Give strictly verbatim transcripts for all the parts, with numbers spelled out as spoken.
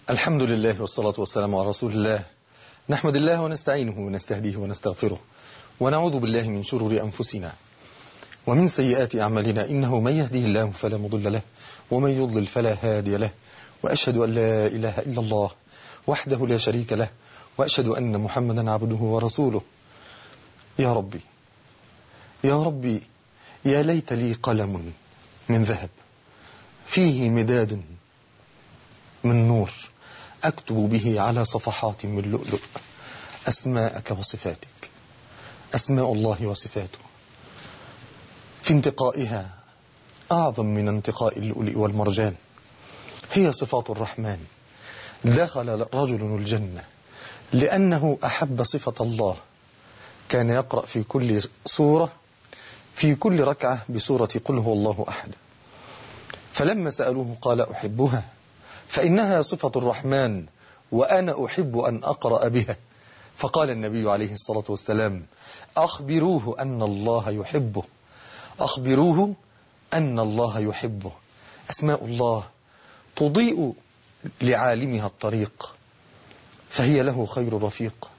الحمد لله والصلاة والسلام على رسول الله. نحمد الله ونستعينه ونستهديه ونستغفره ونعوذ بالله من شرور أنفسنا ومن سيئات أعمالنا، إنه من يهديه الله فلا مضل له ومن يضلل فلا هادي له، وأشهد أن لا إله إلا الله وحده لا شريك له، وأشهد أن محمدا عبده ورسوله. يا ربي يا ربي يا ليت لي قلم من ذهب فيه مداد من نور أكتب به على صفحات من لؤلؤ أسماءك وصفاتك. أسماء الله وصفاته في انتقائها أعظم من انتقاء اللؤلؤ والمرجان. هي صفات الرحمن. دخل رجل الجنة لأنه أحب صفة الله، كان يقرأ في كل سورة في كل ركعة بسورة قل هو الله أحد، فلما سألوه قال أحبها فإنها صفة الرحمن وأنا أحب أن أقرأ بها. فقال النبي عليه الصلاة والسلام أخبروه أن الله يحبه، أخبروه أن الله يحبه. أسماء الله تضيء لعالمها الطريق، فهي له خير رفيق.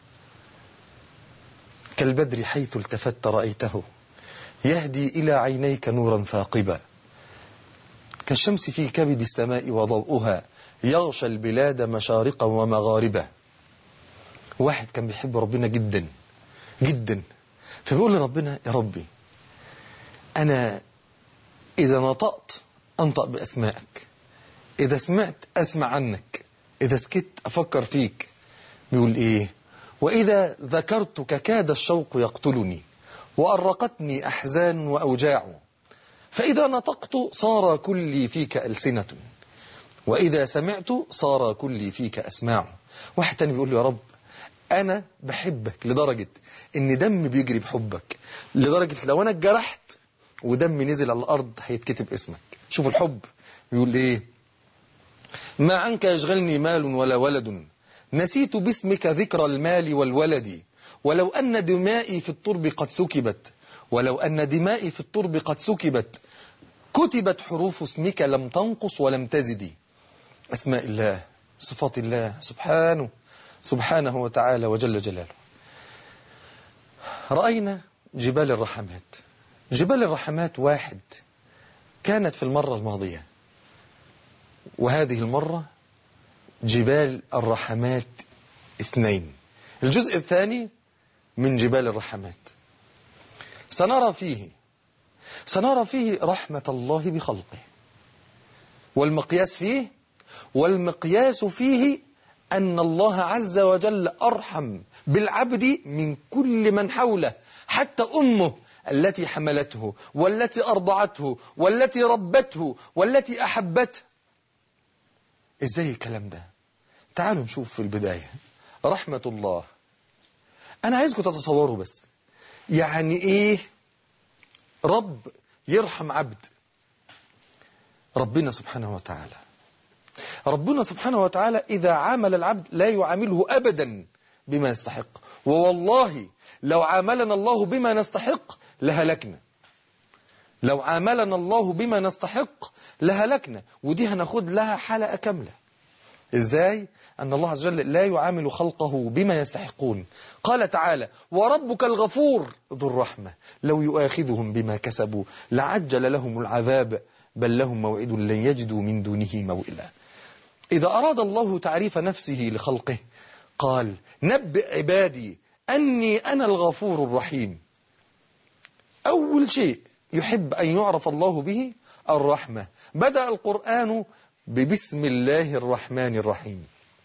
كالبدر حيث التفت رأيته يهدي إلى عينيك نورا ثاقبا، كالشمس في كبد السماء وضوءها يغشى البلاد مشارقا ومغاربا. واحد كان بيحب ربنا جدا جدا، فبيقول لربنا يا ربي أنا إذا نطقت أنطق بأسمائك، إذا سمعت أسمع عنك، إذا سكت أفكر فيك. بيقول إيه؟ وإذا ذكرتك كاد الشوق يقتلني وأرقتني أحزان وأوجاع، فإذا نطقت صار كلي فيك ألسنة وإذا سمعت صار كلي فيك أسماع. واحد تاني بيقول له يا رب أنا بحبك لدرجة إن دم بيجري بحبك، لدرجة لو أنا اتجرحت ودم نزل على الأرض هيتكتب اسمك. شوف الحب بيقول إيه؟ ما عنك يشغلني مال ولا ولد، نسيت باسمك ذكر المال والولد، ولو أن دمائي في الترب قد سكبت، ولو أن دمائي في الترب قد سكبت، كتبت حروف اسمك لم تنقص ولم تزدي. أسماء الله صفات الله سبحانه سبحانه وتعالى وجل جلاله. رأينا جبال الرحمات. جبال الرحمات واحد كانت في المرة الماضية، وهذه المرة جبال الرحمات اثنين، الجزء الثاني من جبال الرحمات. سنرى فيه سنرى فيه رحمة الله بخلقه، والمقياس فيه والمقياس فيه أن الله عز وجل أرحم بالعبد من كل من حوله، حتى أمه التي حملته والتي أرضعته والتي ربته والتي أحبته. إزاي الكلام ده؟ تعالوا نشوف في البداية رحمة الله. أنا عايزكم تتصوروا بس يعني إيه رب يرحم عبد. ربنا سبحانه وتعالى ربنا سبحانه وتعالى إذا عامل العبد لا يعامله أبدا بما يستحق، ووالله لو عاملنا الله بما نستحق لهلكنا، لو عاملنا الله بما نستحق لهلكنا. ودي هناخد لها حلقة كاملة. إزاي؟ أن الله عز وجل لا يعامل خلقه بما يستحقون. قال تعالى وربك الغفور ذو الرحمة لو يؤاخذهم بما كسبوا لعجل لهم العذاب بل لهم موعد لن يجدوا من دونه موئلا. إذا أراد الله تعريف نفسه لخلقه قال نبئ عبادي أني أنا الغفور الرحيم. أول شيء يحب أن يعرف الله به الرحمة. بدأ القرآن ببسم الله الرحمن الرحيم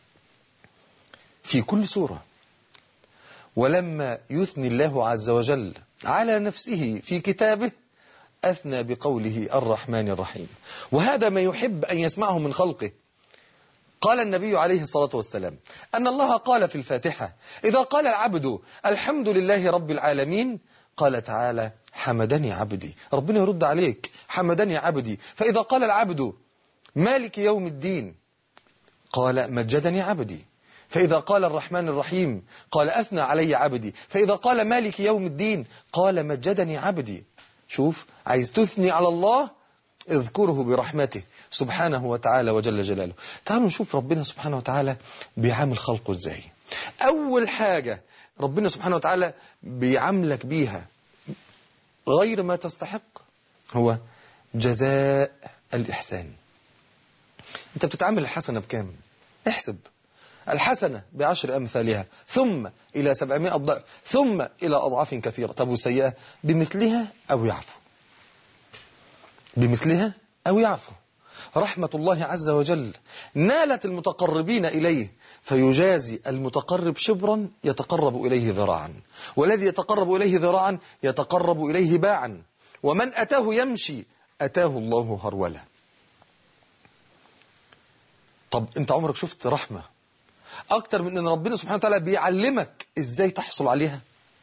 في كل سورة، ولما يثني الله عز وجل على نفسه في كتابه أثنى بقوله الرحمن الرحيم، وهذا ما يحب أن يسمعه من خلقه. قال النبي عليه الصلاة والسلام أن الله قال في الفاتحة إذا قال العبد الحمد لله رب العالمين قال تعالى حمدني عبدي، ربنا يرد عليك حمدني عبدي. فإذا قال العبد مالك يوم الدين قال مجدني عبدي. فإذا قال الرحمن الرحيم قال أثنى علي عبدي. فإذا قال مالك يوم الدين قال مجدني عبدي. شوف، عايز تثني على الله اذكره برحمته سبحانه وتعالى وجل جلاله. تعالوا نشوف ربنا سبحانه وتعالى بيعامل خلقه ازاي. أول حاجة ربنا سبحانه وتعالى بيعاملك بيها غير ما تستحق هو جزاء الإحسان. أنت بتتعامل الحسنة بكام؟ احسب الحسنة بعشر أمثالها ثم إلى سبعمائة ضعف ثم إلى أضعاف كثيرة. طب والسيئة بمثلها أو يعفو، بمثلها أو يعفو. رحمة الله عز وجل نالت المتقربين إليه فيجازي المتقرب شبرا يتقرب إليه ذراعا، والذي يتقرب إليه ذراعا يتقرب إليه باعا، ومن أتاه يمشي أتاه الله هرولا. طب أنت عمرك شفت رحمة أكتر من أن ربنا سبحانه وتعالى بيعلمك إزاي تحصل عليها؟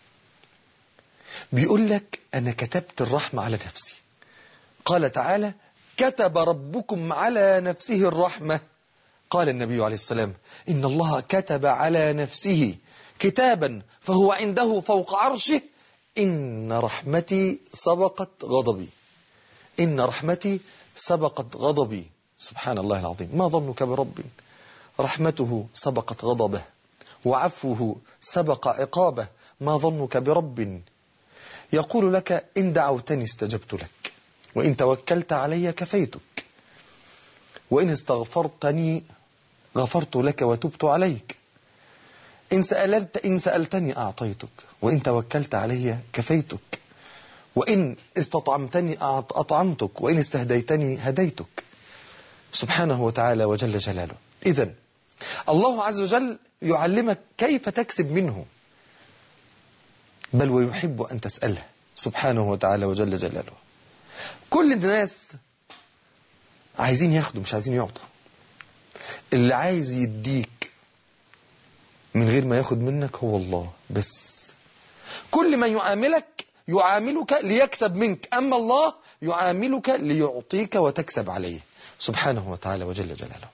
بيقول لك أنا كتبت الرحمة على نفسي. قال تعالى كتب ربكم على نفسه الرحمة. قال النبي عليه السلام إن الله كتب على نفسه كتابا فهو عنده فوق عرشه إن رحمتي سبقت غضبي، إن رحمتي سبقت غضبي. سبحان الله العظيم. ما ظنك برب رحمته سبقت غضبه وعفوه سبق عقابه؟ ما ظنك برب يقول لك إن دعوتني استجبت لك وإن توكلت علي كفيتك وإن استغفرتني غفرت لك وتبت عليك إن سألت إن سألتني أعطيتك وإن توكلت علي كفيتك وإن استطعمتني أطعمتك وإن استهديتني هديتك. سبحانه وتعالى وجل جلاله. إذن الله عز وجل يعلمك كيف تكسب منه، بل ويحب أن تسأله سبحانه وتعالى وجل جلاله. كل الناس عايزين ياخدوا مش عايزين يعطوا. اللي عايز يديك من غير ما ياخد منك هو الله بس. كل ما يعاملك يعاملك ليكسب منك، أما الله يعاملك ليعطيك وتكسب عليه سبحانه وتعالى وجل جلاله.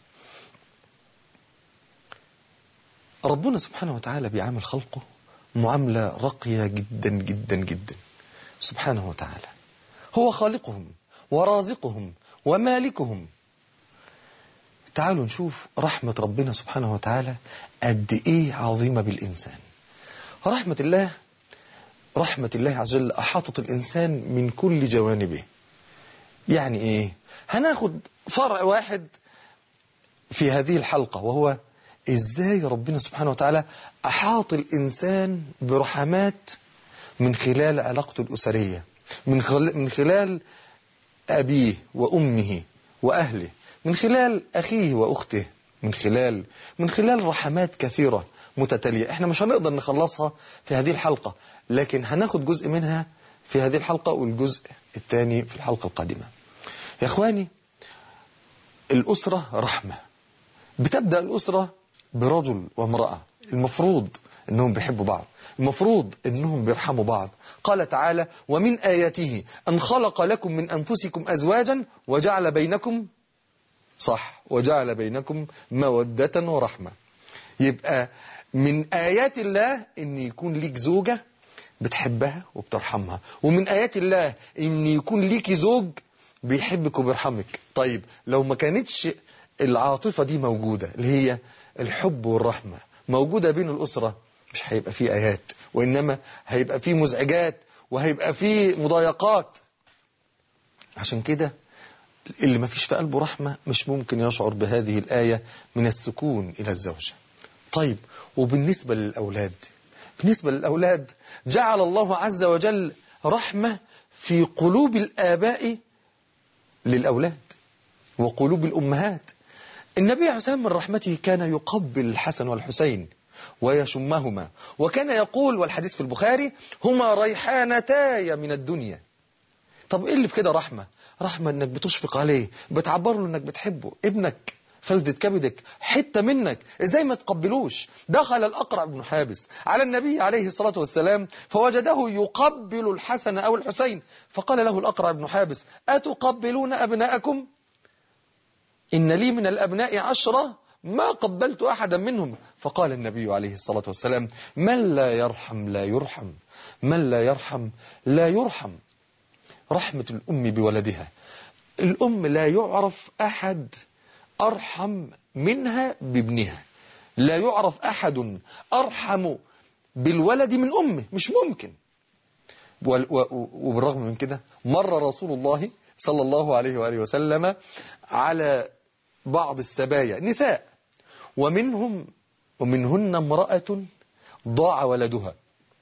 ربنا سبحانه وتعالى بيعامل خلقه معاملة راقية جدا جدا جدا سبحانه وتعالى. هو خالقهم ورازقهم ومالكهم. تعالوا نشوف رحمة ربنا سبحانه وتعالى قد ايه عظيمة بالإنسان. رحمة الله رحمة الله عز وجل أحاطت الإنسان من كل جوانبه. يعني ايه؟ هناخد فرع واحد في هذه الحلقة وهو ازاي ربنا سبحانه وتعالى أحاط الإنسان برحمات من خلال علاقته الأسرية، من خلال, من خلال أبيه وأمه وأهله، من خلال أخيه وأخته، من خلال من خلال رحمات كثيرة متتالية. احنا مش هنقدر نخلصها في هذه الحلقة، لكن هناخد جزء منها في هذه الحلقة والجزء الثاني في الحلقة القادمة. يا اخواني، الأسرة رحمة. بتبدأ الأسرة برجل وامرأة، المفروض انهم بيحبوا بعض، المفروض انهم بيرحموا بعض. قال تعالى ومن آياته أن خلق لكم من أنفسكم أزواجا وجعل بينكم صح وجعل بينكم مودة ورحمة. يبقى من آيات الله ان يكون ليك زوجة بتحبها وبترحمها، ومن آيات الله ان يكون ليك زوج بيحبك وبيرحمك. طيب لو ما كانتش العاطفة دي موجودة اللي هي الحب والرحمة موجودة بين الأسرة، مش هيبقى فيه آيات، وإنما هيبقى فيه مزعجات وهيبقى فيه مضايقات. عشان كده اللي ما فيش في قلبه رحمة مش ممكن يشعر بهذه الآية من السكون إلى الزوجة. طيب وبالنسبة للأولاد، بالنسبة للأولاد جعل الله عز وجل رحمة في قلوب الآباء للأولاد وقلوب الأمهات. النبي عليه الصلاة والسلام من رحمته كان يقبل الحسن والحسين ويشمهما، وكان يقول والحديث في البخاري هما ريحانتاي من الدنيا. طب ايه اللي في كده رحمة؟ رحمة انك بتشفق عليه، بتعبر له انك بتحبه، ابنك فلذة كبدك حتة منك، ازاي ما تقبلوش؟ دخل الأقرع بن حابس على النبي عليه الصلاة والسلام فوجده يقبل الحسن أو الحسين، فقال له الأقرع بن حابس أتقبلون أبناءكم؟ إن لي من الأبناء عشرة ما قبلت أحدا منهم. فقال النبي عليه الصلاة والسلام من لا يرحم لا يرحم، من لا يرحم لا يرحم. رحمة الأم بولدها. الأم لا يعرف أحد أرحم منها بابنها، لا يعرف أحد أرحم بالولد من أمه، مش ممكن. وبالرغم من كده مر رسول الله صلى الله عليه وآله وسلم على بعض السبايا نساء، ومنهم ومنهن امرأة ضاع ولدها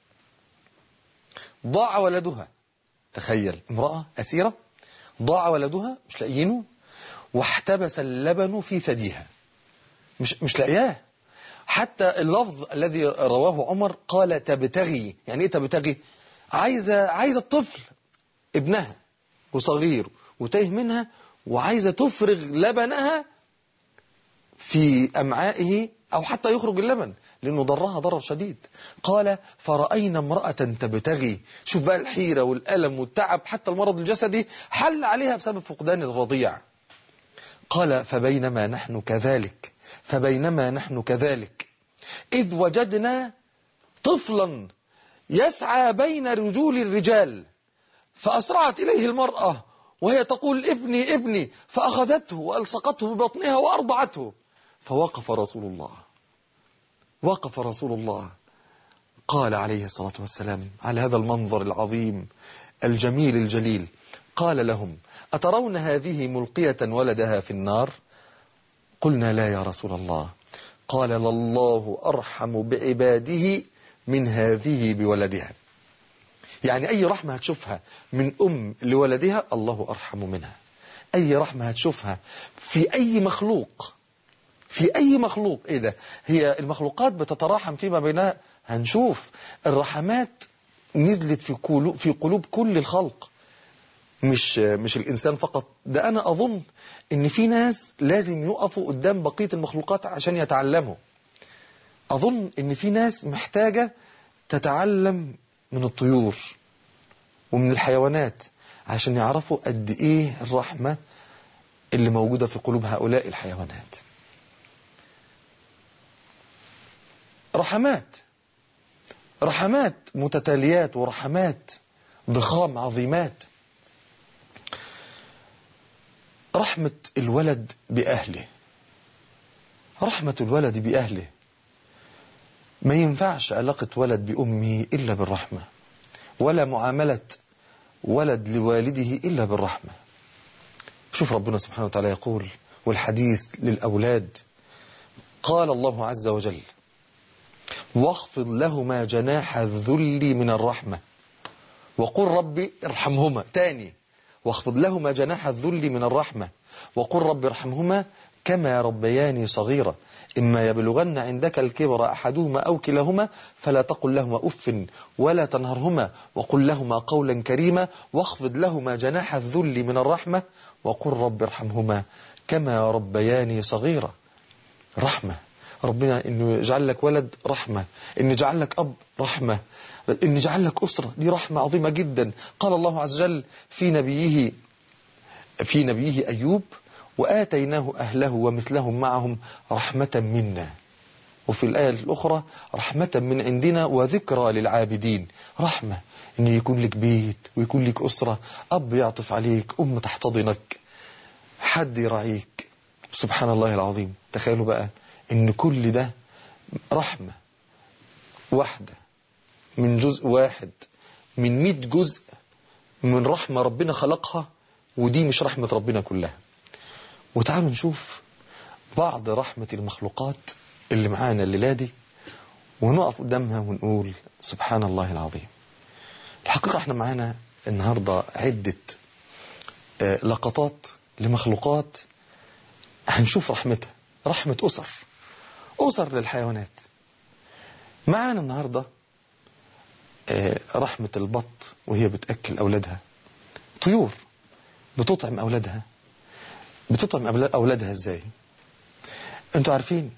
ضاع ولدها تخيل، امرأة أسيرة ضاع ولدها مش لاقيينه، واحتبس اللبن في ثديها، مش مش لاقياه. حتى اللفظ الذي رواه عمر قال تبتغي. يعني ايه تبتغي؟ عايزة عايزة الطفل ابنها وصغير وتايه منها، وعايزة تفرغ لبنها في أمعائه أو حتى يخرج اللبن، لأنه ضرها ضرر شديد. قال فرأينا امرأة تبتغي. شوف بقى الحيرة والألم والتعب، حتى المرض الجسدي حل عليها بسبب فقدان الرضيع. قال فبينما نحن كذلك فبينما نحن كذلك إذ وجدنا طفلا يسعى بين رجول الرجال، فأسرعت إليه المرأة وهي تقول ابني ابني، فأخذته وألصقته ببطنها وأرضعته. فوقف رسول الله وقف رسول الله قال عليه الصلاة والسلام على هذا المنظر العظيم الجميل الجليل، قال لهم أترون هذه ملقية ولدها في النار؟ قلنا لا يا رسول الله. قال لله أرحم بعباده من هذه بولدها. يعني أي رحمة هتشوفها من أم لولدها الله أرحم منها. أي رحمة هتشوفها في أي مخلوق في أي مخلوق إيه ده؟ هي المخلوقات بتتراحم فيما بينها. هنشوف الرحمات نزلت في قلوب في قلوب كل الخلق، مش مش الإنسان فقط. ده أنا أظن إن في ناس لازم يقفوا قدام بقية المخلوقات عشان يتعلموا. أظن إن في ناس محتاجة تتعلم من الطيور ومن الحيوانات عشان يعرفوا قد إيه الرحمة اللي موجودة في قلوب هؤلاء الحيوانات. رحمات رحمات متتاليات ورحمات ضخام عظيمات. رحمة الولد بأهله، رحمة الولد بأهله. ما ينفعش علاقة ولد بأمه إلا بالرحمة، ولا معاملة ولد لوالده إلا بالرحمة. شوف ربنا سبحانه وتعالى يقول، والحديث للأولاد، قال الله عز وجل واخفض لهما جناح الذل من الرحمة وقل ربي ارحمهما. تاني، واخفض لهما جناح الذل من الرحمة وقل رب ارحمهما كما ربياني صغيرا إما يبلغن عندك الكبر أحدهما أو كلاهما فلا تقل لهما أف ولا تنهرهما وقل لهما قولا كريما واخفض لهما جناح الذل من الرحمة وقل رب ارحمهما كما ربياني صغيرا. رحمة ربنا إنه يجعل لك ولد، رحمة إنه يجعل لك أب، رحمة إنه يجعل لك أسرة، دي رحمة عظيمة جدا. قال الله عز وجل في نبيه في نبيه أيوب وآتيناه أهله ومثلهم معهم رحمة منا، وفي الآية الأخرى رحمة من عندنا وذكرى للعابدين. رحمة إن يكون لك بيت ويكون لك أسرة، أب يعطف عليك، أم تحتضنك، حد يراعيك. سبحان الله العظيم. تخيلوا بقى إن كل ده رحمة واحدة من جزء واحد من مئة جزء من رحمة ربنا خلقها، ودي مش رحمة ربنا كلها. وتعالوا نشوف بعض رحمة المخلوقات اللي معانا الليلة دي ونقف قدامها ونقول سبحان الله العظيم. الحقيقة احنا معانا النهاردة عدة لقطات لمخلوقات هنشوف رحمتها. رحمة أسر أسر للحيوانات. معانا النهاردة رحمة البط وهي بتأكل أولادها. طيور بتطعم أولادها. بتطعم أولادها إزاي؟ أنتوا عارفين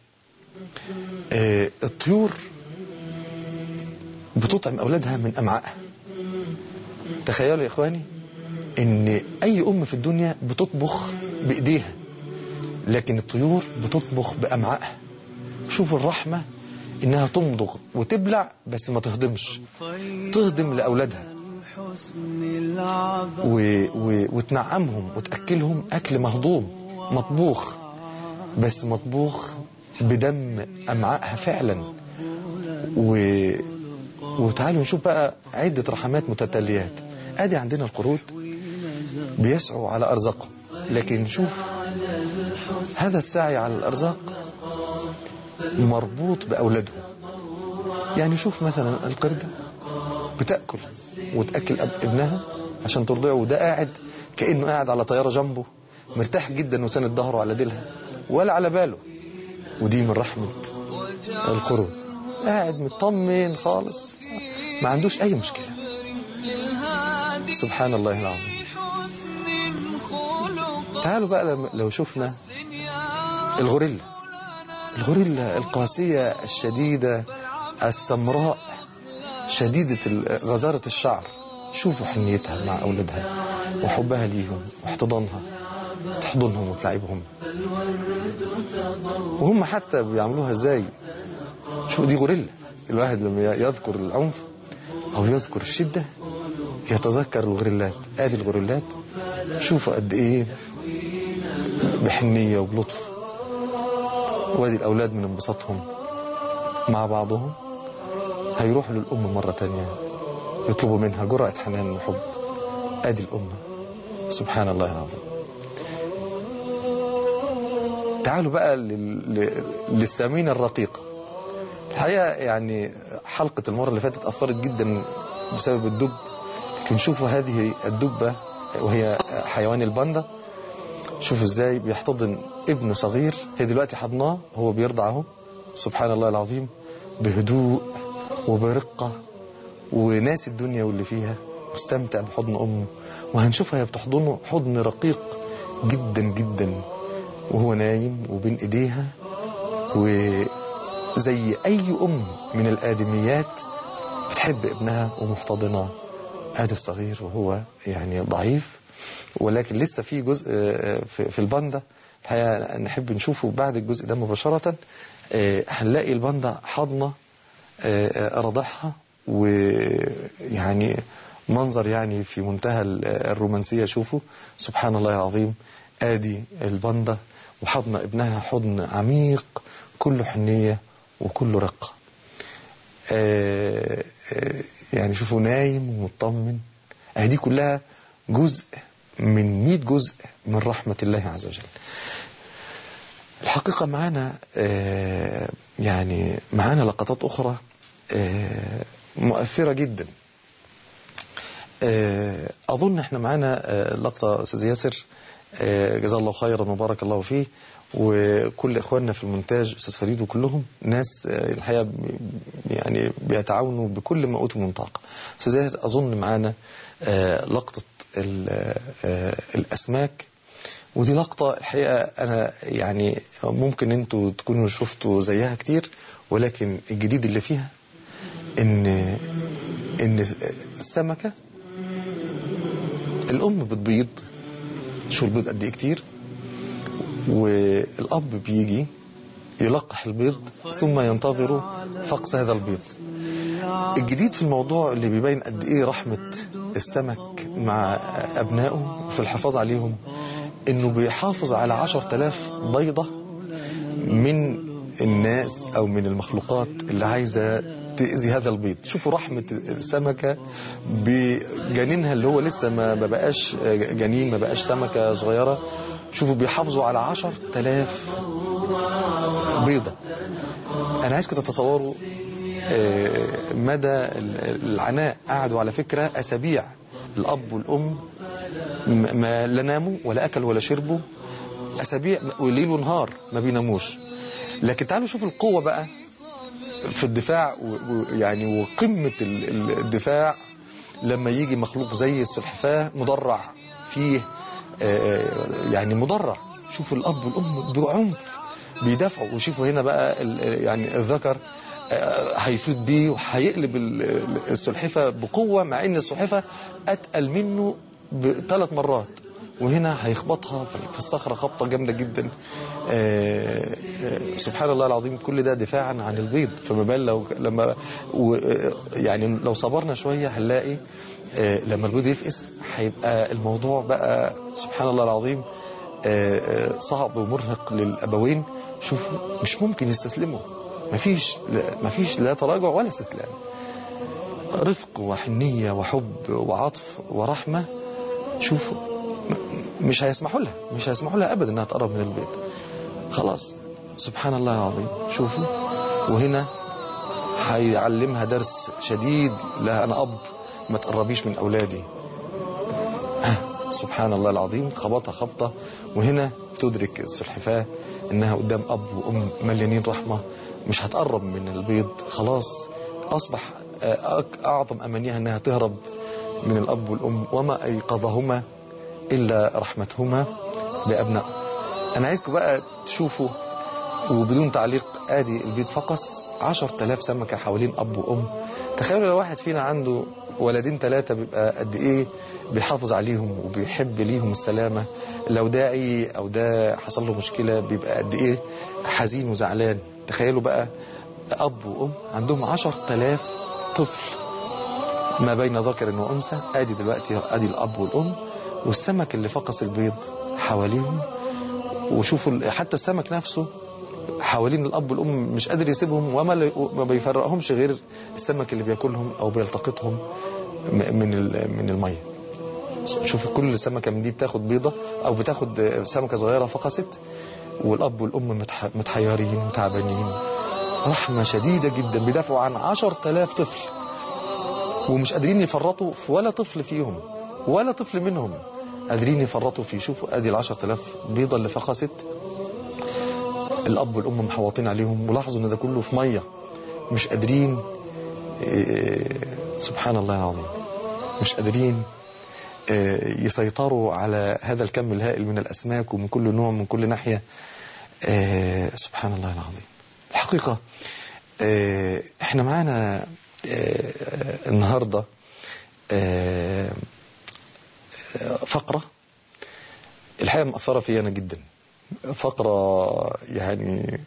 الطيور بتطعم أولادها من أمعائها. تخيلوا يا إخواني إن أي أم في الدنيا بتطبخ بإيديها، لكن الطيور بتطبخ بأمعائها. شوفوا الرحمة إنها تمضغ وتبلع بس ما تهضمش، تهضم لأولادها. و... و... وتنعمهم وتأكلهم أكل مهضوم مطبوخ، بس مطبوخ بدم أمعائها فعلا. و... وتعالوا نشوف بقى عدة رحمات متتاليات. ادي عندنا القرود بيسعوا على أرزاقهم، لكن نشوف هذا السعي على الأرزاق مربوط بأولادهم. يعني شوف مثلا القردة بتأكل وتأكل ابنها عشان ترضعه، وده قاعد كأنه قاعد على طيارة جنبه مرتاح جدا وساند ظهره على ديلها ولا على باله. ودي من رحمة القرود، قاعد مطمن خالص ما عندوش أي مشكلة. سبحان الله العظيم. تعالوا بقى لو شفنا الغوريلا، الغوريلا القاسية الشديدة السمراء شديدة غزارة الشعر، شوفوا حنيتها مع أولادها وحبها ليهم واحتضانها، تحضنهم وتلعبهم، وهم حتى بيعملوها ازاي. شو دي غوريلا. الواحد لما يذكر العنف أو يذكر الشدة يتذكر الغوريلات. ادي الغوريلات شوفوا قد ايه بحنية وبلطف. وادي الأولاد من انبساطهم مع بعضهم هيروحوا للأم مرة تانية يطلبوا منها جرعة حنان وحب. ادي الأم. سبحان الله العظيم. تعالوا بقى للسمينة الرقيقة. الحقيقة يعني حلقة المرة اللي فاتت أثرت جدا بسبب الدب، لكن شوفوا هذه الدبة وهي حيوان الباندا، شوفوا ازاي بيحتضن ابنه صغير. هي دلوقتي حضناه هو بيرضعه. سبحان الله العظيم، بهدوء وبرقة وناس الدنيا واللي فيها، مستمتع بحضن أمه. وهنشوفها هي بتحضنه حضن رقيق جدا جدا وهو نايم وبين ايديها، وزي اي ام من الآدميات بتحب ابنها ومحتضناه. هذا الصغير وهو يعني ضعيف، ولكن لسه في جزء في الباندا الحقيقة نحب نشوفه بعد الجزء ده مباشرة. هنلاقي الباندا حضنة رضعها، ويعني منظر يعني في منتهى الرومانسية. شوفوا سبحان الله العظيم، ادي الباندا وحضن ابنها حضن عميق كله حنية وكله رقة. يعني شوفوا نايم ومطمن. دي كلها جزء من مئة جزء من رحمة الله عز وجل. الحقيقة معانا يعني معانا لقطات أخرى مؤثرة جدا. أظن احنا معانا لقطة أستاذ ياسر جزاه الله خيرا وبارك الله فيه، وكل إخواننا في المونتاج أستاذ فريد وكلهم ناس الحقيقة يعني بيتعاونوا بكل ما أوتوا من طاقة. أستاذ ياسر أظن معانا لقطة الأسماك، ودي لقطة الحقيقة أنا يعني ممكن أنتوا تكونوا شفتوا زيها كتير، ولكن الجديد اللي فيها إن إن السمكة الأم بتبيض، شو البيض قد إيه كتير، والأب بيجي يلقح البيض ثم ينتظر فقس هذا البيض. الجديد في الموضوع اللي بيبين قد إيه رحمة السمك مع أبنائه في الحفاظ عليهم، إنه بيحافظ على عشر تلاف بيضة من الناس أو من المخلوقات اللي عايزة تأذي هذا البيض. شوفوا رحمة السمكة بجنينها اللي هو لسه ما بقاش جنين، ما بقاش سمكة صغيرة. شوفوا بيحافظوا على عشر تلاف بيضة. أنا عايزكم تتصوروا مدى العناء. قعدوا على فكرة أسابيع الأب والأم ما لا ناموا ولا أكل ولا شربوا، أسابيع وليل ونهار ما بيناموش. لكن تعالوا شوفوا القوة بقى في الدفاع، ويعني وقمة الدفاع لما يجي مخلوق زي السلحفاة مدرع فيه، يعني مدرع. شوفوا الأب والأم بعنف بيدافعوا. وشوفوا هنا بقى يعني الذكر هيفوت بيه وهيقلب السلحفة بقوة، مع ان السلحفة أتقل منه بثلاث مرات، وهنا هيخبطها في الصخرة خبطة جامدة جدا. آآ آآ سبحان الله العظيم، كل ده دفاعا عن البيض. فما بال لو لما يعني لو صبرنا شوية هنلاقي آه لما البيض يفقس هيبقى الموضوع بقى سبحان الله العظيم آه آه صعب ومرهق للأبوين. شوفوا مش ممكن يستسلموا، مفيش مفيش لا تراجع ولا استسلام، رفق وحنية وحب وعطف ورحمة. شوفوا مش هيسمحوا لها مش هيسمحوا لها أبدا أنها تقرب من البيت. خلاص سبحان الله العظيم. شوفوا وهنا هيعلمها درس شديد لها، أنا أب ما تقربيش من أولادي. سبحان الله العظيم، خبطها خبطة. وهنا تدرك السلحفاة إنها قدام أب وأم مليانين رحمة، مش هتقرب من البيض. خلاص أصبح أعظم أمانيها أنها تهرب من الأب والأم، وما أيقظهما إلا رحمتهما بأبناء. أنا عايزكم بقى تشوفوا وبدون تعليق، آدي البيض فقس عشر تلاف سمكة حوالين أب وأم. تخيلوا لو واحد فينا عنده ولدين ثلاثة بيبقى قد إيه بيحافظ عليهم وبيحب ليهم السلامة. لو ده عي أو ده حصل له مشكلة بيبقى قد إيه حزين وزعلان. تخيلوا بقى أب وأم عندهم عشر تلاف طفل ما بين ذكر وأنثى. آدي دلوقتي آدي الأب والأم والسمك اللي فقس البيض حواليهم. وشوفوا حتى السمك نفسه حوالين الأب والأم مش قادر يسيبهم، وما ما بيفرقهمش غير السمك اللي بياكلهم أو بيلتقطهم من من المية. شوفوا كل سمكة من دي بتاخد بيضة أو بتاخد سمكة صغيرة فقست، والأب والأم متحيرين متعبانين. رحمة شديدة جدا، بيدافعوا عن عشر تلاف طفل ومش قادرين يفرطوا في ولا طفل فيهم، ولا طفل منهم قادرين يفرطوا فيه. شوفوا ادي العشر تلاف بيضة اللي فقست، الأب والأم محوطين عليهم، ولاحظوا ان ده كله في مية، مش قادرين إيه سبحان الله العظيم، مش قادرين إيه يسيطروا على هذا الكم الهائل من الأسماك ومن كل نوع من كل ناحية. إيه سبحان الله العظيم. الحقيقة إيه احنا معانا إيه النهاردة إيه فقرة الحقيقة مأثرة فيا أنا جدا. فقرة يعني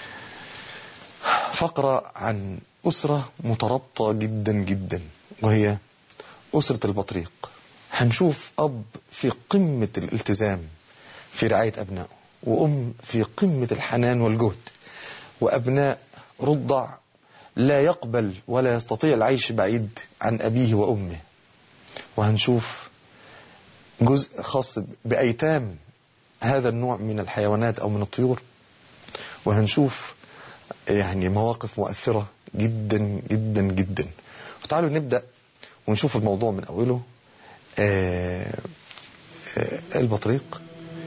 فقرة عن أسرة مترابطة جدا جدا، وهي أسرة البطريق. هنشوف أب في قمة الالتزام في رعاية أبنائه، وأم في قمة الحنان والجهد، وأبناء رضع لا يقبل ولا يستطيع العيش بعيد عن أبيه وأمه. وهنشوف جزء خاص بأيتام هذا النوع من الحيوانات أو من الطيور، وهنشوف يعني مواقف مؤثرة جدا جدا جدا. فتعالوا نبدأ ونشوف الموضوع من أوله. آه آه البطريق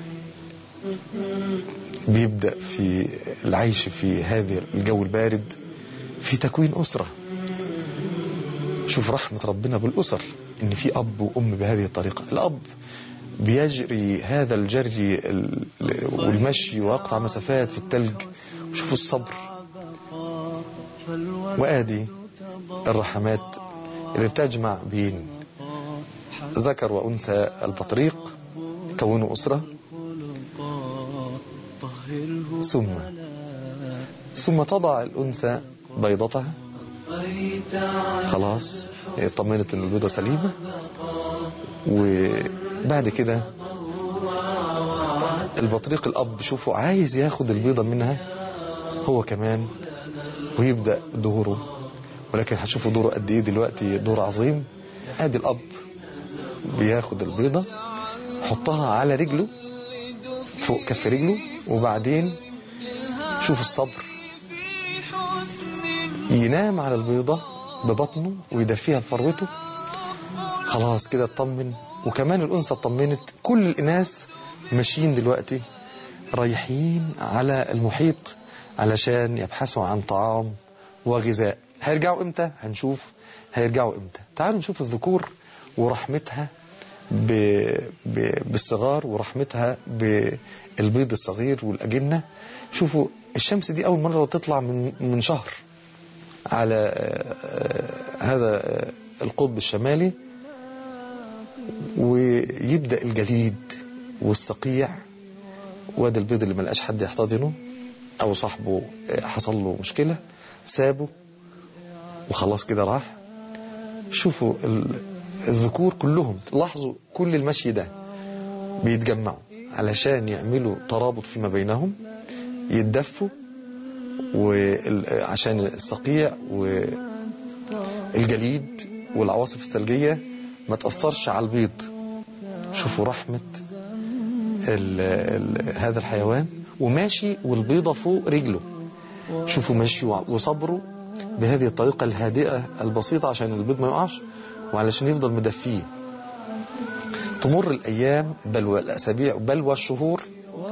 بيبدأ في العيش في هذا الجو البارد في تكوين أسرة. شوف رحمة ربنا بالأسر، إن في أب وأم بهذه الطريقة. الأب بيجري هذا الجري والمشي ويقطع مسافات في التلج، وشوفوا الصبر. وآدي الرحمات اللي بتجمع بين ذكر وأنثى البطريق، كونوا أسرة. ثم ثم تضع الأنثى بيضتها، خلاص اطمنت ان البيضة سليمة، وبعد كده البطريق الأب شوفوا عايز ياخد البيضة منها هو كمان ويبدأ دوره. ولكن هتشوفوا دوره قد ايه دلوقتي، دور عظيم. ادي الأب بياخد البيضة حطها على رجله فوق كف رجله، وبعدين شوف الصبر، ينام على البيضة ببطنه ويدفيها بفروته. خلاص كده اطمن، وكمان الأنثى اطمنت. كل الإناث ماشيين دلوقتي رايحين على المحيط علشان يبحثوا عن طعام وغذاء. هيرجعوا امتى؟ هنشوف هيرجعوا امتى. تعالوا نشوف الذكور ورحمتها ب... ب... بالصغار، ورحمتها بالبيض الصغير والأجنة. شوفوا الشمس دي أول مرة تطلع من من شهر على هذا القطب الشمالي، ويبدأ الجليد والصقيع. وادي البيض اللي ملقاش حد يحتضنه أو صاحبه حصل له مشكلة سابه وخلاص كده راح. شوفوا الذكور كلهم لاحظوا كل المشي ده بيتجمعوا علشان يعملوا ترابط فيما بينهم، يتدفوا، وعشان الصقيع والجليد والعواصف الثلجية ما تأثرش على البيض. شوفوا رحمة ال ال هذا الحيوان، وماشي والبيضة فوق رجله. شوفوا ماشي وصبروا بهذه الطريقة الهادئة البسيطة عشان البيض ما يقعش وعلشان يفضل مدفيه. تمر الأيام بل والأسابيع بل والشهور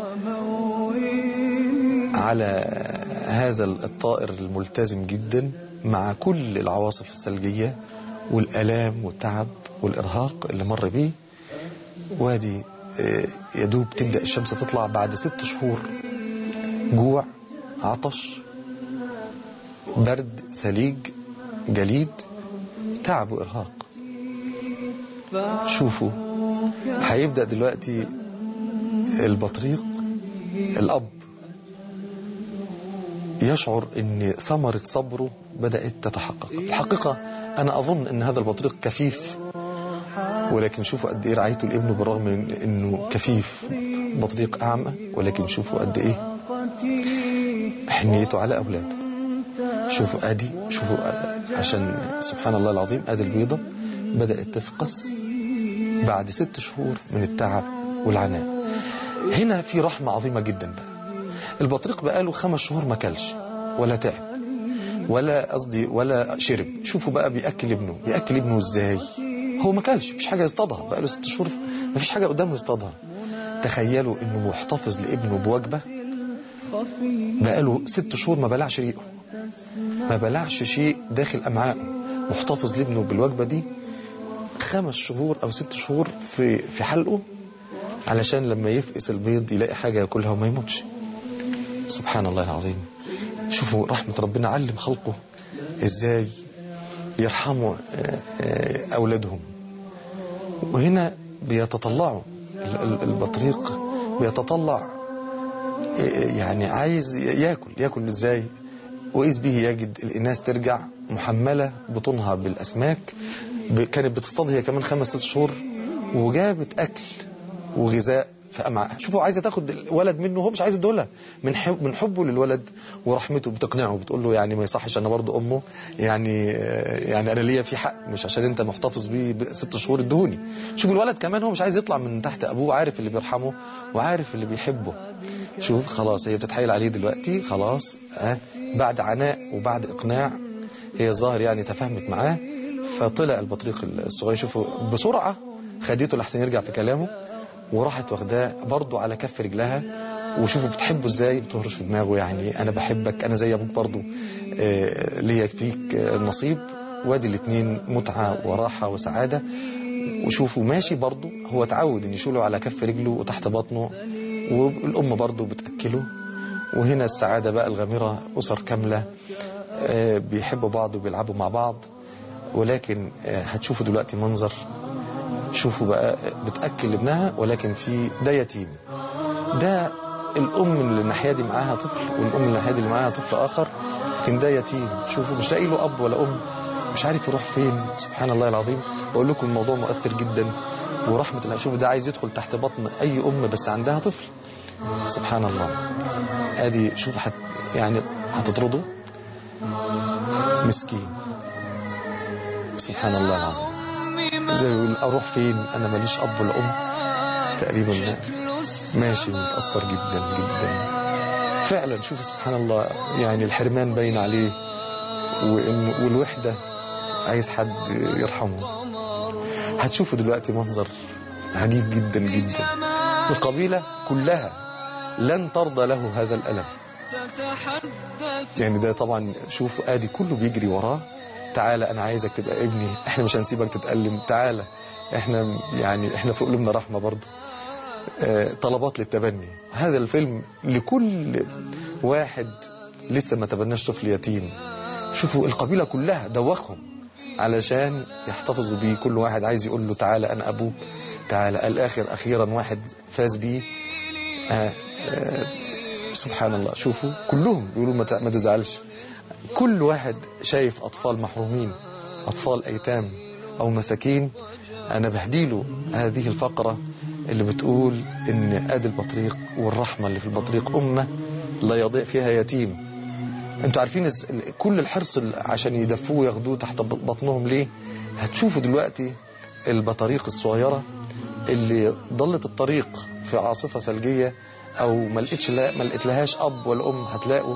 على هذا الطائر الملتزم جدا مع كل العواصف الثلجية والألام والتعب والإرهاق اللي مر بيه. وادي يدوب تبدأ الشمس تطلع بعد ست شهور جوع، عطش، برد، ثليج، جليد، تعب وإرهاق. شوفوا هيبدأ دلوقتي البطريق الأب يشعر ان ثمرة صبره بدأت تتحقق. الحقيقة انا اظن ان هذا البطريق كفيف، ولكن شوفوا قد ايه رعايته لابنه بالرغم من انه كفيف، بطريق اعمى، ولكن شوفوا قد ايه حنيته على اولاده. شوفوا ادي، شوفوا عشان سبحان الله العظيم ادي البيضة بدأت تفقس بعد ست شهور من التعب والعناء. هنا في رحمة عظيمة جدا بقى. البطريق بقاله خمس شهور ما كلش ولا تعب ولا قصدي ولا شرب. شوفوا بقى بيأكل ابنه. بيأكل ابنه ازاي؟ هو ما كلش، مفيش حاجة يصطادها، بقاله ست شهور مفيش حاجة قدامه يصطادها. تخيلوا انه محتفظ لابنه بوجبة بقاله ست شهور ما بلعش ريقه، ما بلعش شيء داخل امعائه، محتفظ لابنه بالوجبة دي خمس شهور او ست شهور في في حلقه علشان لما يفقس البيض يلاقي حاجة ياكلها وما يموتش. سبحان الله العظيم. شوفوا رحمة ربنا، علم خلقه ازاي يرحموا اولادهم. وهنا بيتطلعوا البطريق، بيتطلع يعني عايز ياكل ياكل ازاي. وإذ به يجد الإناث ترجع محملة بطنها بالأسماك، كانت بتصطاد هي كمان خمس ست شهور، وجابت أكل وغذاء في أمعاء. شوفوا عايزة تاخد الولد منه، هو مش عايز يدولها، من حب من حبه للولد ورحمته بتقنعه، بتقول له يعني ما يصحش، أنا برضو أمه، يعني يعني أنا ليا في حق، مش عشان أنت محتفظ بيه بست شهور ادهوني. شوف الولد كمان هو مش عايز يطلع من تحت أبوه، عارف اللي بيرحمه وعارف اللي بيحبه. شوف خلاص هي بتتحايل عليه دلوقتي، خلاص اه بعد عناء وبعد إقناع هي الظاهر يعني تفاهمت معاه، فطلع البطريق الصغير. شوفوا بسرعة خديته لحسن يرجع في كلامه، وراحت واخداه برضو على كف رجلها. وشوفوا بتحبه ازاي، بتهرش في دماغه يعني انا بحبك، انا زي ابوك برضو، آه ليا فيك آه نصيب. وادي الاثنين متعة وراحة وسعادة. وشوفوا ماشي برضو، هو تعود ان يشوله على كف رجله وتحت بطنه، والام برضو بتأكله. وهنا السعادة بقى الغامرة، أسر كاملة آه بيحبوا بعض وبيلعبوا مع بعض. ولكن آه هتشوفوا دلوقتي منظر، شوفوا بقى بتأكل ابنها، ولكن في ده يتيم، ده الأم اللي الناحية دي معاها طفل، والأم اللي الناحية دي اللي معاها طفل آخر، لكن ده يتيم. شوفوا مش لاقي له أب ولا أم، مش عارف يروح فين. سبحان الله العظيم. بقول لكم الموضوع مؤثر جدا ورحمة الله. شوفوا ده عايز يدخل تحت بطن أي أم بس عندها طفل. سبحان الله. ادي شوف حت يعني هتطرده مسكين. سبحان الله العظيم. زي يقول اروح فين، انا ماليش اب ولا ام تقريبا، ماشي متأثر جدا جدا فعلا. شوف سبحان الله، يعني الحرمان باين عليه، وإن والوحدة عايز حد يرحمه. هتشوفوا دلوقتي منظر عجيب جدا جدا. القبيلة كلها لن ترضى له هذا الألم. يعني ده طبعا شوفوا ادي كله بيجري وراه، تعالى انا عايزك تبقى ابني، احنا مش هنسيبك تتألم، تعالى احنا يعني احنا في قلوبنا رحمة برضو. اه طلبات للتبني. هذا الفيلم لكل واحد لسه ما تبناش طفل يتيم. شوفوا القبيلة كلها دوخهم علشان يحتفظوا بيه، كل واحد عايز يقول له تعالى انا ابوك، تعالى. الاخر اخيرا واحد فاز بيه. اه اه سبحان الله. شوفوا كلهم بيقولوا ما تزعلش، كل واحد شايف أطفال محرومين، أطفال أيتام أو مساكين، أنا بهديله هذه الفقرة اللي بتقول إن آدي البطريق والرحمة اللي في البطريق أمة لا يضيع فيها يتيم. انتوا عارفين كل الحرص عشان يدفوه وياخدوه تحت بطنهم ليه؟ هتشوفوا دلوقتي البطاريق الصغيرة اللي ضلت الطريق في عاصفة ثلجية او ما لقيتش ما لقيت لهاش اب ولا ام، هتلاقوا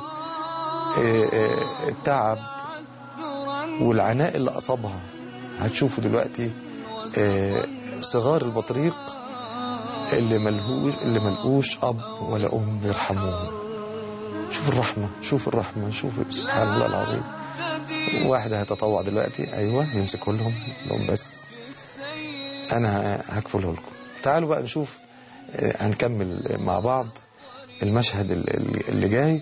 التعب والعناء اللي اصابها. هتشوفوا دلوقتي صغار البطريق اللي ملهوش اللي ملقوش اب ولا ام يرحموهم. شوف الرحمة، شوف الرحمة، شوف سبحان الله العظيم. واحدة هتطوع دلوقتي، ايوه يمسكوا لهم لهم بس انا هكفله لكم. تعالوا بقى نشوف، هنكمل مع بعض المشهد اللي جاي.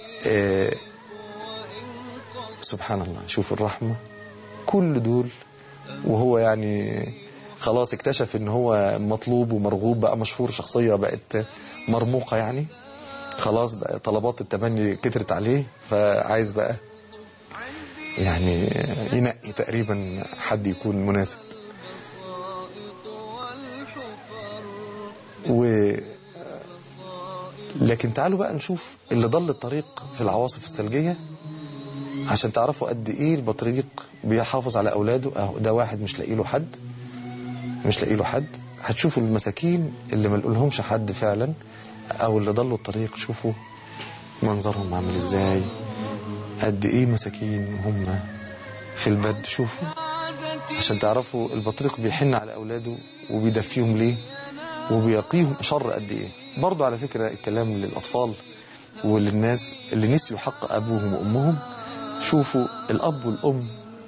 سبحان الله، شوف الرحمة. كل دول وهو يعني خلاص اكتشف ان هو مطلوب ومرغوب، بقى مشهور، شخصية بقت مرموقة يعني، خلاص بقى طلبات التبني كترت عليه، فعايز بقى يعني ينقي تقريبا حد يكون مناسب. و لكن تعالوا بقى نشوف اللي ضل الطريق في العواصف الثلجية عشان تعرفوا قد ايه البطريق بيحافظ على اولاده. اهو ده واحد مش لاقي له حد، مش لاقي له حد. هتشوفوا المساكين اللي ما لقولهمش حد فعلا او اللي ضلوا الطريق، شوفوا منظرهم عامل ازاي، قد ايه مساكين هم في البرد. شوفوا عشان تعرفوا البطريق بيحن على اولاده وبيدفيهم ليه وبيقيهم شر قد ايه. برضو على فكرة الكلام للاطفال وللناس اللي نسيوا حق ابوهم وامهم، شوفوا الاب والام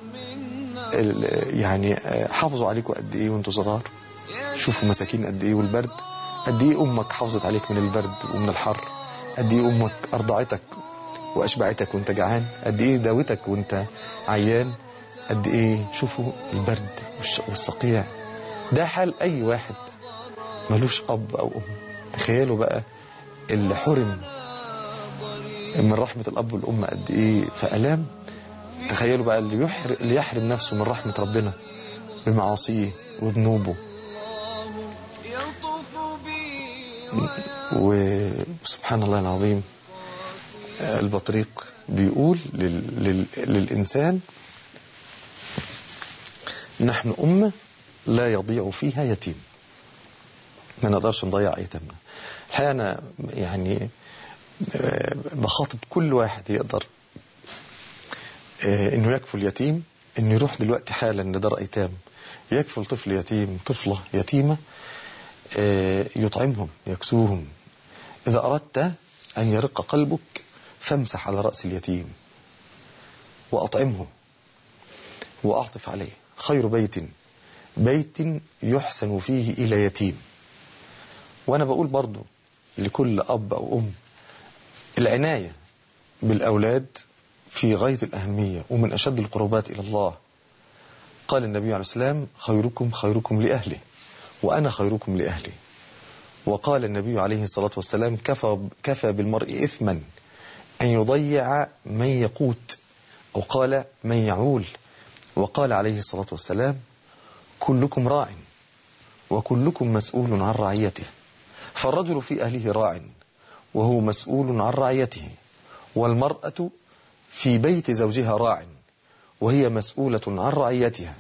يعني حافظوا عليكم قد ايه وانتوا صغار. شوفوا مساكين قد ايه، والبرد قد ايه امك حافظت عليك من البرد ومن الحر، قد ايه امك ارضعتك واشبعتك وانت جعان، قد ايه داوتك وانت عيان، قد ايه. شوفوا البرد والصقيع. ده حال اي واحد ملوش اب او ام. تخيلوا بقى اللي حرم من رحمة الاب والام قد ايه في الام. تخيلوا بقى اللي يحرم, اللي يحرم نفسه من رحمة ربنا بمعاصيه وذنوبه. وسبحان الله العظيم، البطريق بيقول لل... لل... للإنسان نحن أمة لا يضيع فيها يتيم. ما نقدرش نضيع أيتامنا. الحقيقة أنا يعني بخاطب كل واحد يقدر إنه يكفل يتيم، إنه يروح دلوقتي حالا لدار أيتام يكفل طفل يتيم، طفلة يتيمة، يطعمهم يكسوهم. إذا أردت أن يرق قلبك فامسح على رأس اليتيم وأطعمه وأعطف عليه. خير بيت بيت يحسن فيه إلى يتيم. وأنا بقول برضو لكل أب أو أم، العناية بالأولاد في غاية الأهمية ومن أشد القربات إلى الله. قال النبي عليه السلام خيركم خيركم لأهله وأنا خيركم لأهلي. وقال النبي عليه الصلاة والسلام كفى, كفى بالمرء إثما أن يضيع من يقوت، أو قال من يعول. وقال عليه الصلاة والسلام كلكم راع وكلكم مسؤول عن رعيته. فالرجل في أهله راع وهو مسؤول عن رعيته، والمرأة في بيت زوجها راع وهي مسؤولة عن رعيتها.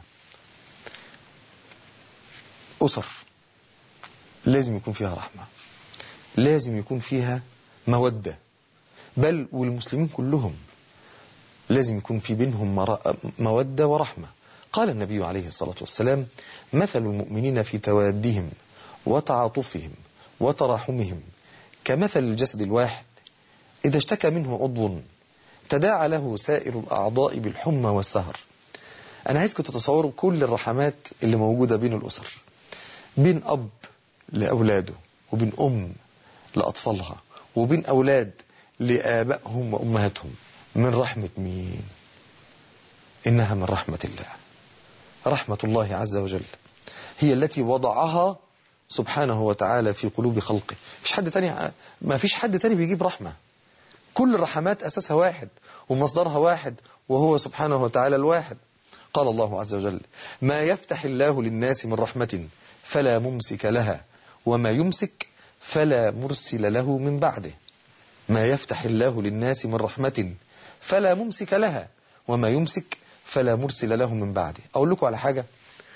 أسر لازم يكون فيها رحمة، لازم يكون فيها مودة، بل والمسلمين كلهم لازم يكون في بينهم مودة ورحمة. قال النبي عليه الصلاة والسلام مثل المؤمنين في توادهم وتعاطفهم وتراحمهم كمثل الجسد الواحد إذا اشتكى منه عضو تداعى له سائر الأعضاء بالحمى والسهر. أنا عايزكم تتصوروا كل الرحمات اللي موجودة بين الأسر، بين أب لأولاده، وبين أم لأطفالها، وبين أولاد لآبائهم وأمهاتهم. من رحمة مين؟ إنها من رحمة الله. رحمة الله عز وجل هي التي وضعها سبحانه وتعالى في قلوب خلقه. مش حد تاني، ما فيش حد تاني بيجيب رحمة. كل الرحمات أساسها واحد ومصدرها واحد، وهو سبحانه وتعالى الواحد. قال الله عز وجل: ما يفتح الله للناس من رحمة فلا ممسك لها وما يمسك فلا مرسل له من بعده. ما يفتح الله للناس من رحمة فلا ممسك لها وما يمسك فلا مرسل له من بعده. أقول لكم على حاجة،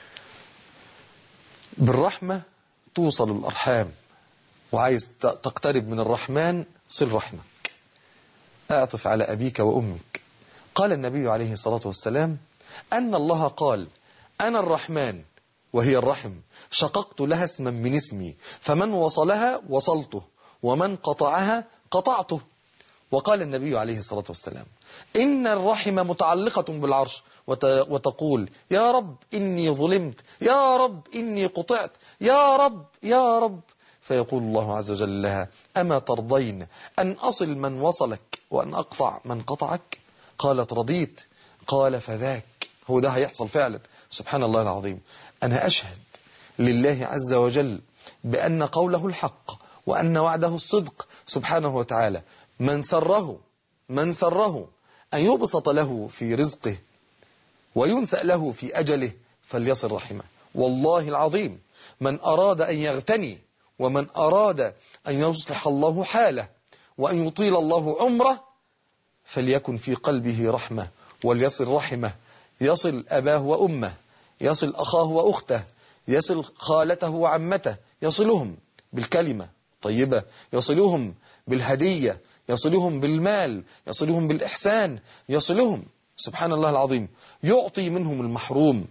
بالرحمة توصل الأرحام، وعايز تقترب من الرحمن صل رحمك، اعطف على أبيك وأمك. قال النبي عليه الصلاة والسلام أن الله قال: أنا الرحمن وهي الرحم، شققت لها اسما من اسمي، فمن وصلها وصلته ومن قطعها قطعته. وقال النبي عليه الصلاة والسلام: إن الرحم متعلقة بالعرش وتقول: يا رب إني ظلمت، يا رب إني قطعت، يا رب يا رب. فيقول الله عز وجل لها: أما ترضين أن أصل من وصلك وأن أقطع من قطعك؟ قالت: رضيت. قال: فذاك هو ده هيحصل فعلا. سبحان الله العظيم. أنا أشهد لله عز وجل بأن قوله الحق وأن وعده الصدق سبحانه وتعالى. من سره من سره أن يبسط له في رزقه وينسأ له في أجله فليصل رحمه. والله العظيم من أراد أن يغتني ومن أراد أن يصلح الله حاله وأن يطيل الله عمره فليكن في قلبه رحمة وليصل رحمه، يصل أباه وأمه، يصل أخاه وأخته، يصل خالته وعمته، يصلهم بالكلمة طيبة، يصلهم بالهدية، يصلهم بالمال، يصلهم بالإحسان، يصلهم سبحان الله العظيم. يعطي منهم المحروم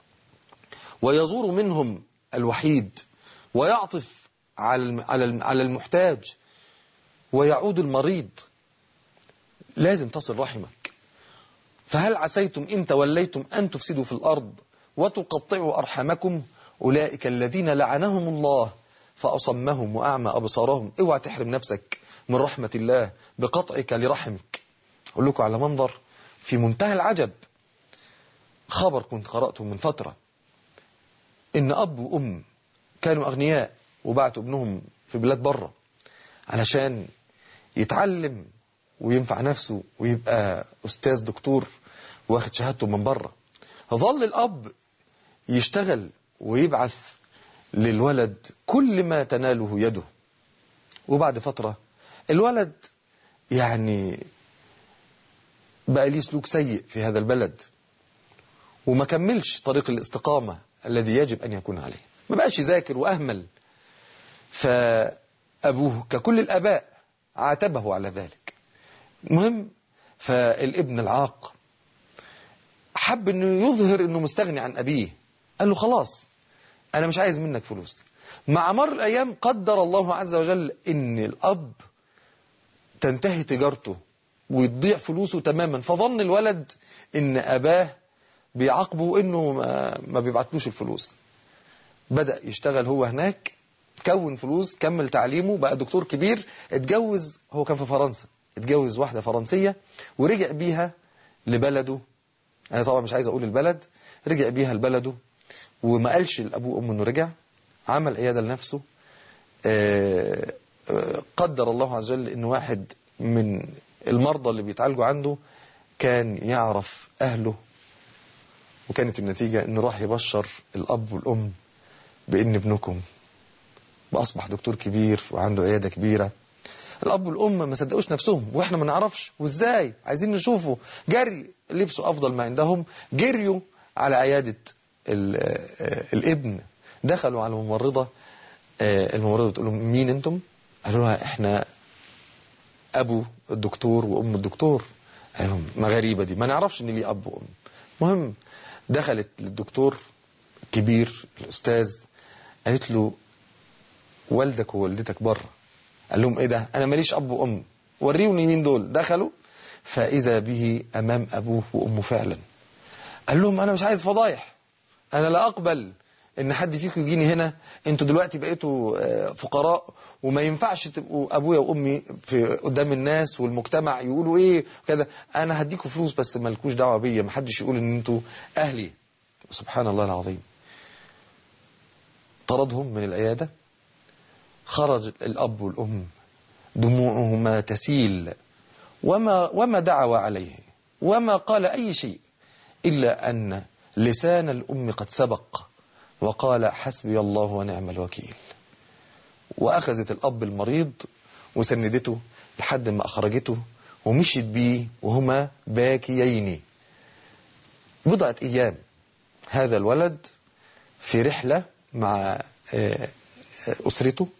ويزور منهم الوحيد ويعطف على على المحتاج ويعود المريض. لازم تصل رحمك. فهل عسيتم إن توليتم أن تفسدوا في الأرض وتقطعوا أرحامكم؟ أولئك الذين لعنهم الله فأصمهم وأعمى أبصارهم. اوعى تحرم نفسك من رحمة الله بقطعك لرحمك. أقول لكم على منظر في منتهى العجب. خبر كنت قرأته من فترة إن أب وأم كانوا أغنياء وبعتوا ابنهم في بلاد بره علشان يتعلم وينفع نفسه ويبقى أستاذ دكتور واخد شهادته من بره. ظل الأب يشتغل ويبعث للولد كل ما تناله يده. وبعد فترة الولد يعني بقى ليه سلوك سيء في هذا البلد وما كملش طريق الاستقامة الذي يجب أن يكون عليه، ما بقاش يذاكر وأهمل. فأبوه ككل الآباء عاتبه على ذلك. المهم فالابن العاق حب انه يظهر انه مستغني عن ابيه. قال له: خلاص انا مش عايز منك فلوس. مع مر الايام قدر الله عز وجل ان الاب تنتهي تجارته ويضيع فلوسه تماما، فظن الولد ان اباه بيعاقبه انه ما بيبعتلوش الفلوس. بدأ يشتغل هو هناك، كون فلوس، كمل تعليمه، بقى دكتور كبير، اتجوز. هو كان في فرنسا، اتجوز واحدة فرنسية ورجع بيها لبلده. أنا طبعا مش عايز أقول البلد. رجع بيها لبلده وما قالش لأبوه وأمه إنه رجع. عمل عيادة لنفسه. قدر الله عز وجل إن واحد من المرضى اللي بيتعالجوا عنده كان يعرف أهله، وكانت النتيجة إنه راح يبشر الأب والأم بإن ابنكم بأصبح دكتور كبير وعنده عيادة كبيرة. الأب والأم ما صدقوش نفسهم، وإحنا ما نعرفش وإزاي، عايزين نشوفه. جري لبسوا أفضل ما عندهم، جريوا على عيادة الابن. دخلوا على الممرضة. الممرضة بتقول لهم: مين أنتم؟ قالوا لها: إحنا أبو الدكتور وأم الدكتور. قالوا لهم: ما غريبة دي، ما نعرفش إن ليه أب وأم. مهم دخلت للدكتور كبير الأستاذ، قالت له: والدك ووالدتك بره. قال لهم: ايه ده؟ انا ماليش اب وام، وريوني مين دول. دخلوا فاذا به امام ابوه وامه فعلا. قال لهم: انا مش عايز فضايح، انا لا اقبل ان حد فيكم يجيني هنا، انتوا دلوقتي بقيتوا فقراء وما ينفعش تبقوا ابويا وامي في قدام الناس والمجتمع يقولوا ايه كذا. انا هديكم فلوس بس مالكوش دعوه بيا، ما حدش يقول ان انتوا اهلي. سبحان الله العظيم. طردهم من العياده. خرج الأب والأم دموعهما تسيل وما, وما دعوا عليه وما قال أي شيء إلا أن لسان الأم قد سبق وقال حسبي الله ونعم الوكيل. وأخذت الأب المريض وسندته لحد ما أخرجته ومشيت بيه وهما باكيين. بضعة أيام هذا الولد في رحلة مع أسرته،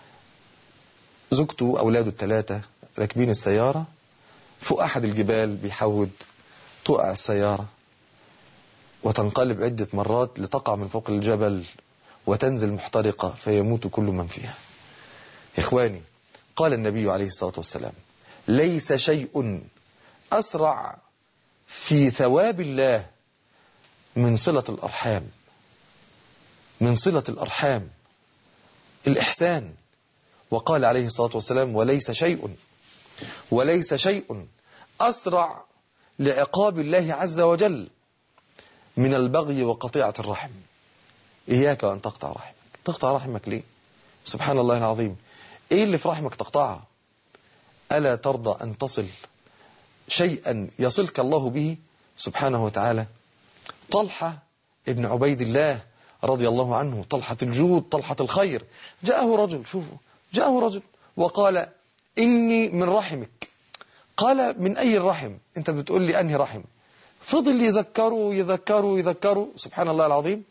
زوجته وأولاده الثلاثة راكبين السيارة فوق أحد الجبال بيحود، تقع السيارة وتنقلب عدة مرات لتقع من فوق الجبل وتنزل محترقة فيموت كل من فيها. إخواني، قال النبي عليه الصلاة والسلام ليس شيء أسرع في ثواب الله من صلة الأرحام، من صلة الأرحام الإحسان. وقال عليه الصلاة والسلام وليس شيء وليس شيء أسرع لعقاب الله عز وجل من البغي وقطيعة الرحم. إياك أن تقطع رحمك. تقطع رحمك ليه؟ سبحان الله العظيم، إيه اللي في رحمك تقطعها؟ ألا ترضى أن تصل شيئا يصلك الله به سبحانه وتعالى؟ طلحة ابن عبيد الله رضي الله عنه، طلحة الجود، طلحة الخير، جاءه رجل، شوفوا، جاءه رجل وقال إني من رحمك. قال من أي الرحم؟ أنت بتقول لي أنهي رحم؟ فضل يذكروا يذكروا يذكروا سبحان الله العظيم،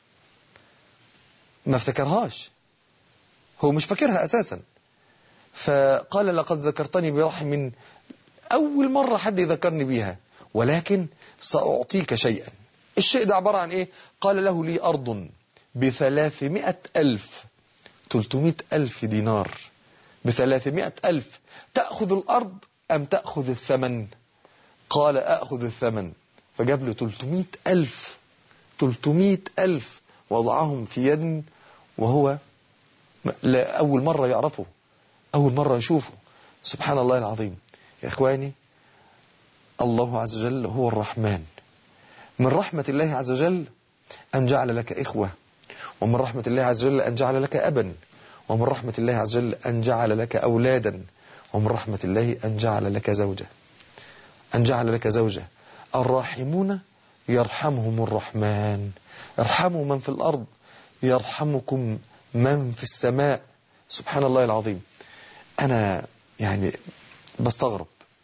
ما افتكرهاش، هو مش فاكرها أساسا. فقال لقد ذكرتني برحم أول مرة حد يذكرني بيها، ولكن سأعطيك شيئا. الشيء ده عبارة عن إيه؟ قال له لي أرض بثلاثمائة ألف، تلتمائة ألف دينار، بثلاثمائة ألف، تأخذ الأرض أم تأخذ الثمن؟ قال أأخذ الثمن. فجاب له تلتمائة ألف، تلتمائة ألف وضعهم في يد، وهو أول مرة يعرفه، أول مرة يشوفه. سبحان الله العظيم. يا إخواني، الله عز وجل هو الرحمن. من رحمة الله عز وجل أن جعل لك إخوة، ومن رحمة الله عز وجل أن جعل لك أبا، ومن رحمة الله عز وجل أن جعل لك أولادا، ومن رحمة الله أن جعل لك زوجة، أن جعل لك زوجة. الراحمون يرحمهم الرحمن، ارحموا من في الأرض يرحمكم من في السماء. سبحان الله العظيم. أنا يعني بستغرب،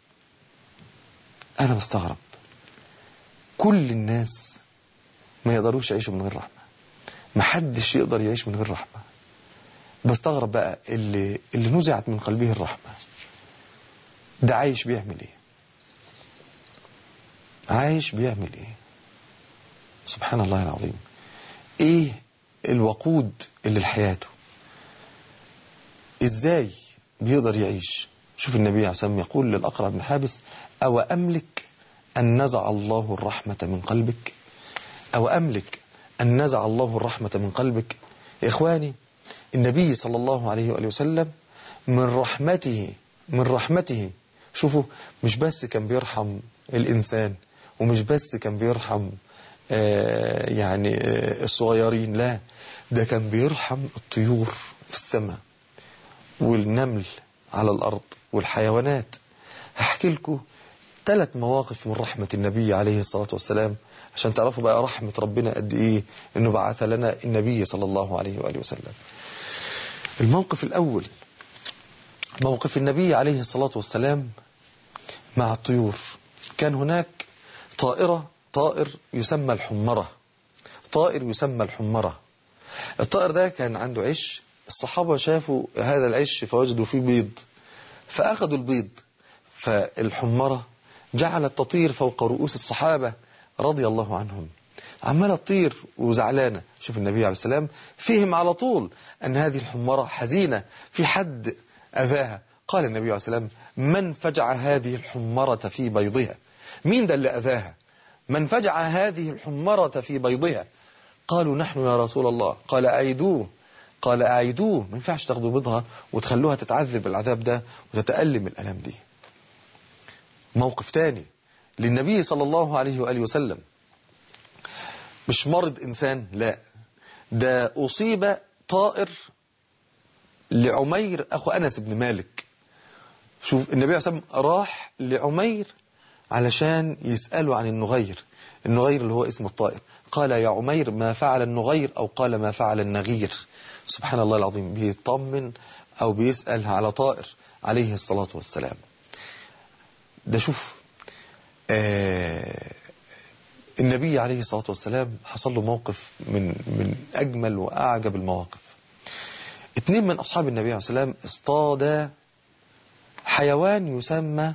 أنا بستغرب كل الناس ما يقدروش يعيشوا من غير رحمة، ما حدش يقدر يعيش من غير رحمة. بستغرب بقى اللي, اللي نزعت من قلبه الرحمة ده عايش بيعمل ايه؟ عايش بيعمل ايه؟ سبحان الله العظيم. ايه الوقود اللي لحياته؟ ازاي بيقدر يعيش؟ شوف النبي عليه الصلاة والسلام يقول للأقرع بن حابس أو أملك أن نزع الله الرحمة من قلبك؟ أو أملك أن نزع الله الرحمة من قلبك؟ يا إخواني، النبي صلى الله عليه وآله وسلم من رحمته من رحمته شوفوا، مش بس كان بيرحم الإنسان، ومش بس كان بيرحم آه يعني آه الصغيرين، لا، ده كان بيرحم الطيور في السماء والنمل على الأرض والحيوانات. هحكي لكم ثلاث مواقف من رحمة النبي عليه الصلاة والسلام عشان تعرفوا بقى رحمة ربنا قد إيه إنه بعث لنا النبي صلى الله عليه وآله وسلم. الموقف الأول موقف النبي عليه الصلاة والسلام مع الطيور. كان هناك طائرة طائر يسمى الحمرة طائر يسمى الحمرة الطائر ده كان عنده عش. الصحابة شافوا هذا العش فوجدوا فيه بيض، فأخذوا البيض. فالحمرة جعلت تطير فوق رؤوس الصحابة رضي الله عنهم، عمالة تطير وزعلانة. شوف النبي عليه السلام فهم على طول أن هذه الحمرة حزينة، في حد أذاها. قال النبي عليه السلام من فجع هذه الحمرة في بيضها؟ مين ده اللي أذاها؟ من فجع هذه الحمرة في بيضها؟ قالوا نحن يا رسول الله. قال أعيدوه قال أعيدوه ما ينفعش تاخدوا بيضها وتخلوها تتعذب العذاب ده وتتألم الألم دي. موقف تاني للنبي صلى الله عليه وآله وسلم، مش مرض إنسان، لا، ده أصيب طائر لعمير أخو أنس بن مالك. شوف النبي عليه الصلاة والسلام راح لعمير علشان يسألوا عن النغير. النغير اللي هو اسم الطائر. قال يا عمير ما فعل النغير، أو قال ما فعل النغير. سبحان الله العظيم، بيطمن أو بيسأل على طائر عليه الصلاة والسلام. ده شوف آه النبي عليه الصلاة والسلام حصل له موقف من من أجمل وأعجب المواقف. اتنين من أصحاب النبي عليه الصلاة والسلام اصطاد حيوان يسمى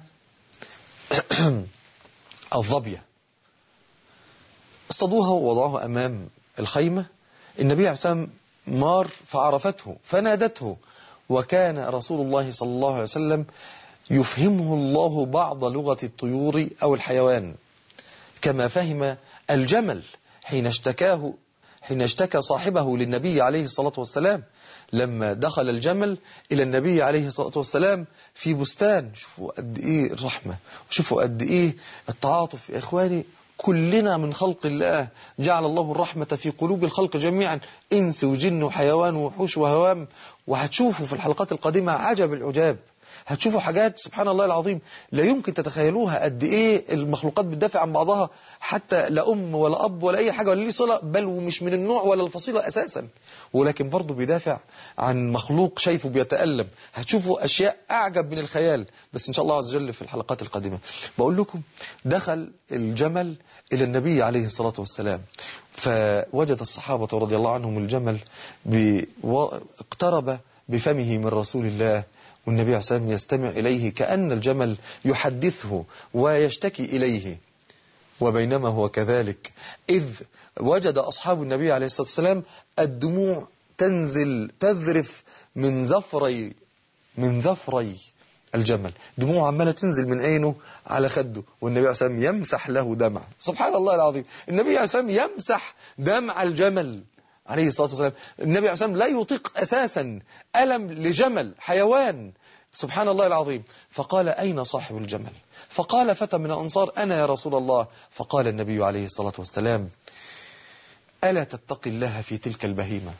الظبية. اصطادوها ووضعوها أمام الخيمة. النبي عليه الصلاة والسلام مار فعرفته فنادته، وكان رسول الله صلى الله عليه وسلم يفهمه الله بعض لغة الطيور أو الحيوان، كما فهم الجمل حين اشتكاه حين اشتكى صاحبه للنبي عليه الصلاة والسلام، لما دخل الجمل إلى النبي عليه الصلاة والسلام في بستان. شوفوا قد إيه الرحمة، وشوفوا قد إيه التعاطف. يا إخواني، كلنا من خلق الله، جعل الله الرحمة في قلوب الخلق جميعا، إنس وجن وحيوان ووحوش وهوام. وهتشوفوا في الحلقات القادمة عجب العجاب، هتشوفوا حاجات سبحان الله العظيم لا يمكن تتخيلوها. قد ايه المخلوقات بتدافع عن بعضها، حتى لا ام ولا اب ولا اي حاجه ولا ليه صله، بل ومش من النوع ولا الفصيله اساسا، ولكن برضه بيدافع عن مخلوق شايفه بيتألم. هتشوفوا اشياء اعجب من الخيال، بس ان شاء الله عز وجل في الحلقات القادمه. بقول لكم، دخل الجمل الى النبي عليه الصلاه والسلام، فوجد الصحابه رضي الله عنهم الجمل اقترب بفمه من رسول الله، والنبي عليه الصلاة والسلام يستمع إليه كأن الجمل يحدثه ويشتكي إليه. وبينما هو كذلك، إذ وجد أصحاب النبي عليه الصلاة والسلام الدموع تنزل تذرف من ذفري من ذفري الجمل، دموع عمالة تنزل من عينه على خده، والنبي عليه الصلاة والسلام يمسح له دمع. سبحان الله العظيم، النبي عليه الصلاة والسلام يمسح دمع الجمل عليه الصلاة والسلام. النبي عليه الصلاة والسلام لا يطيق أساسا ألم لجمل حيوان. سبحان الله العظيم. فقال أين صاحب الجمل؟ فقال فتى من الأنصار أنا يا رسول الله. فقال النبي عليه الصلاة والسلام ألا تتقي الله في تلك البهيمة؟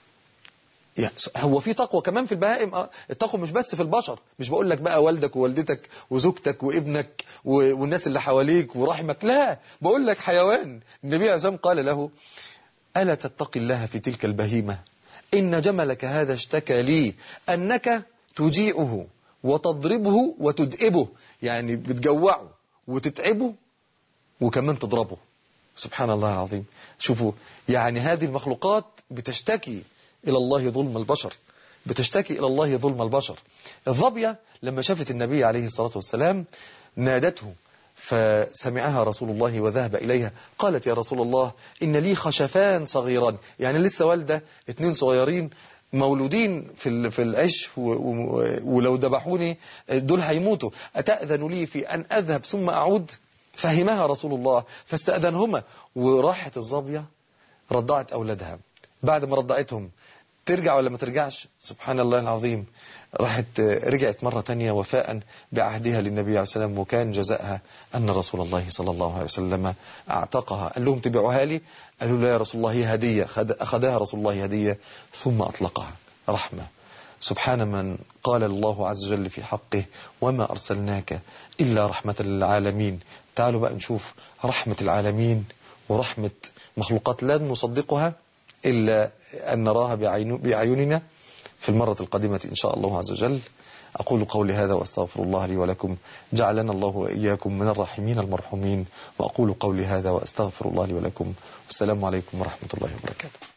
هو في تقوى كمان في البهائم. التقوى مش بس في البشر، مش بقول لك بقى والدك ووالدتك وزوجتك وابنك والناس اللي حواليك ورحمك، لا، بقول لك حيوان. النبي عليه الصلاة والسلام قال له ألا تتقي الله في تلك البهيمة؟ إن جملك هذا اشتكى لي أنك تجيعه وتضربه وتدئبه، يعني بتجوعه وتتعبه وكمان تضربه. سبحان الله العظيم. شوفوا، يعني هذه المخلوقات بتشتكي إلى الله ظلم البشر، بتشتكي إلى الله ظلم البشر. الظبية لما شافت النبي عليه الصلاة والسلام نادته، فسمعها رسول الله وذهب إليها. قالت يا رسول الله إن لي خشفان صغيران، يعني لسه والدة اتنين صغيرين مولودين في في العش، ولو ذبحوني دول هيموتوا، أتأذن لي في أن أذهب ثم أعود؟ فهمها رسول الله فاستأذنهما، وراحت الظبية رضعت أولادها. بعد ما رضعتهم ترجع ولا ما ترجعش؟ سبحان الله العظيم. راحت رجعت مرة تانية وفاء بعهدها للنبي عليه الصلاة والسلام، وكان جزاءها أن رسول الله صلى الله عليه وسلم أعتقها. قال لهم تبيعوها لي؟ قالوا لا يا رسول الله هي هدية. أخذها رسول الله هدية ثم أطلقها. رحمة. سبحان من قال الله عز وجل في حقه وما أرسلناك إلا رحمة للعالمين. تعالوا بقى نشوف رحمة العالمين ورحمة مخلوقات لا نصدقها إلا أن نراها بأعيننا في المرة القادمة إن شاء الله عز وجل. أقول قولي هذا وأستغفر الله لي ولكم، جعلنا الله وإياكم من الراحمين المرحومين. وأقول قولي هذا وأستغفر الله لي ولكم، والسلام عليكم ورحمة الله وبركاته.